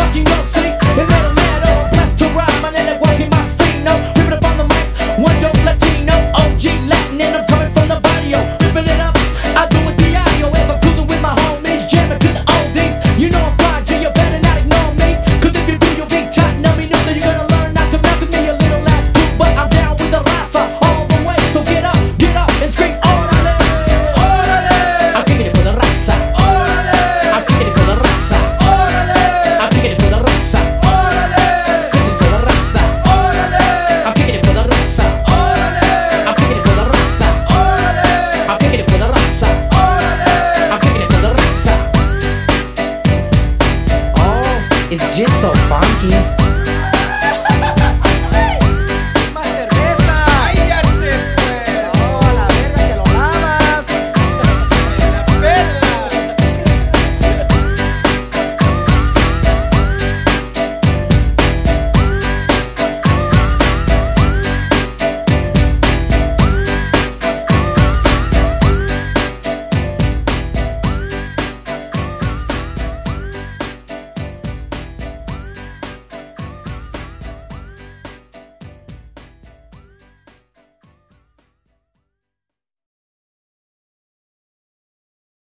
watching no see. It don't matter, I'm blessed to rhyme. I let it walk in my street, no. Ripping up on the mic, one dope Latino, OG Latin, and I'm coming from the barrio. Ripping it up, I do it diario. As I'm cruising with my homies, jamming to the oldies. You know I'm fly, G, you better not ignore me. Cause if you do, you'll be tight, know me, know that you're gonna learn not to mess with me a little ass too. But I'm down with the raza all the way, so get up and scream orale, orale. I'm kicking it for the raza, orale. I'm kicking it for the raza, orale. I'm kicking it for the raza, orale. This is for the raza, orale. I'm kicking it for the raza, orale. I'm kicking it for the raza, orale. I'm kicking it for the raza, orale. I'm kicking it for the raza. Oh, it's just so funky.